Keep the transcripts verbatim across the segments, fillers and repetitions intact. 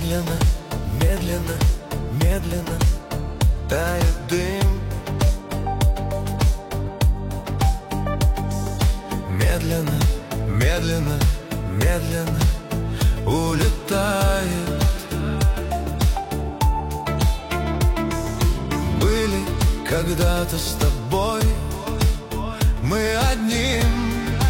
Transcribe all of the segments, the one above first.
Медленно, медленно, медленно тает дым. Медленно, медленно, медленно улетает. Были когда-то с тобой мы одним,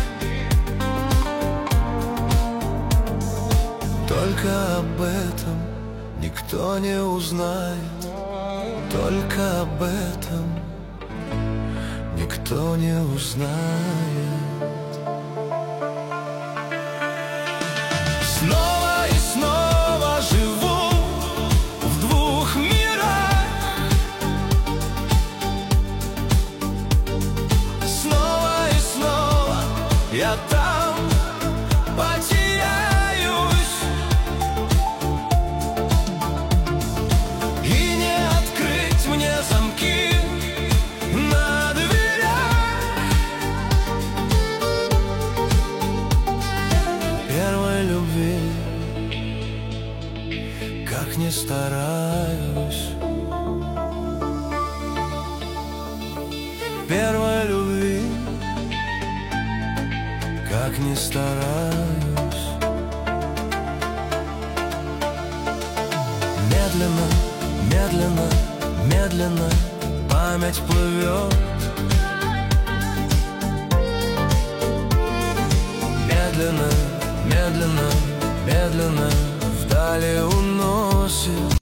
только об этом никто не узнает. Только об этом никто не узнает. Снова и снова живу в двух мирах. Снова и снова я там потеряюсь, и не открыть мне замки на дверях. Первой любви, как ни стараюсь, первой любви, как ни стараюсь. Медленно, медленно, медленно память плывет. Медленно, медленно, медленно вдали уносит.